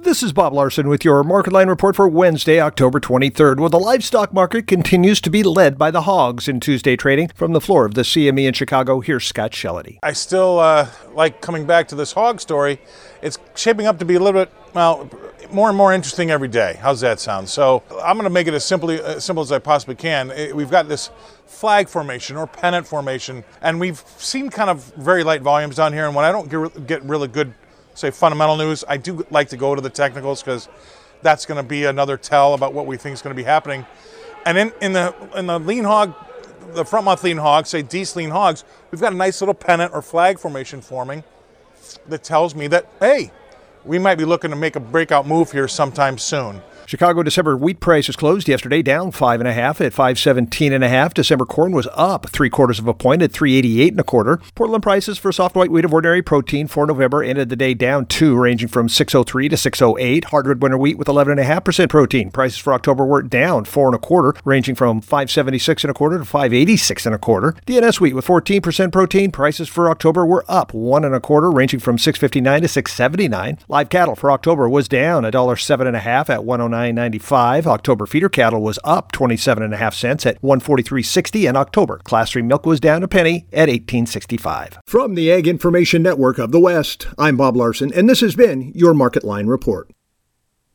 This is Bob Larson with your Market Line report for Wednesday, October 23rd. Well, the livestock market continues to be led by the hogs in Tuesday trading. From the floor of the CME in Chicago, here's Scott Shelley. I still like coming back to this hog story. It's shaping up to be a little bit, more and more interesting every day. How's that sound? So I'm going to make it as simple as I possibly can. We've got this flag formation or pennant formation, and we've seen kind of very light volumes down here. And when I don't get really good, say, fundamental news, I do like to go to the technicals because that's going to be another tell about what we think is going to be happening. And in the lean hog, the front month lean hog, say Deese lean hogs, we've got a nice little pennant or flag formation forming that tells me that, hey, we might be looking to make a breakout move here sometime soon. Chicago December wheat prices closed yesterday down 5.5 at 517.5. December corn was up 0.75 of a point at 388.25. Portland prices for soft white wheat of ordinary protein for November ended the day down 2, ranging from 603 to 608. Hardwood winter wheat with 11.5% protein. Prices for October were down 4.25, ranging from 576.25 to 586.25. DNS wheat with 14% protein. Prices for October were up 1.25, ranging from 659 to 679. Live cattle for October was down $1.07.5 at 109.95. October feeder cattle was up 27.5 cents at 143.60, and October Class 3 milk was down a penny at 18.65. From the Ag Information Network of the West, I'm Bob Larson, and this has been your Market Line report.